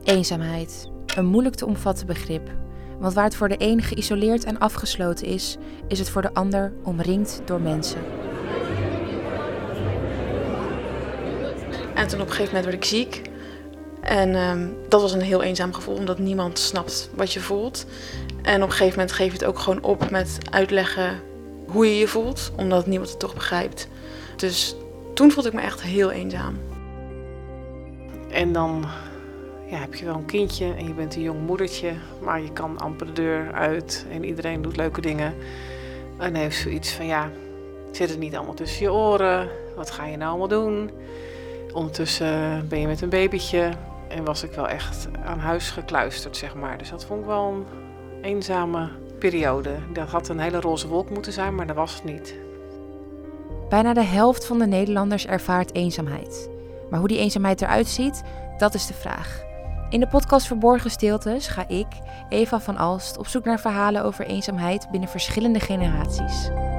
Eenzaamheid. Een moeilijk te omvatten begrip. Want waar het voor de een geïsoleerd en afgesloten is, is het voor de ander omringd door mensen. En toen op een gegeven moment werd ik ziek. En dat was een heel eenzaam gevoel, omdat niemand snapt wat je voelt. En op een gegeven moment geef je het ook gewoon op met uitleggen hoe je je voelt, omdat niemand het toch begrijpt. Dus toen voelde ik me echt heel eenzaam. En dan heb je wel een kindje en je bent een jong moedertje, maar je kan amper de deur uit en iedereen doet leuke dingen. En heeft zoiets van, zit het niet allemaal tussen je oren? Wat ga je nou allemaal doen? Ondertussen ben je met een babytje en was ik wel echt aan huis gekluisterd, zeg maar. Dus dat vond ik wel een eenzame periode. Dat had een hele roze wolk moeten zijn, maar dat was het niet. Bijna de helft van de Nederlanders ervaart eenzaamheid. Maar hoe die eenzaamheid eruit ziet, dat is de vraag. In de podcast Verborgen Stiltes ga ik, Eva van Alst, op zoek naar verhalen over eenzaamheid binnen verschillende generaties.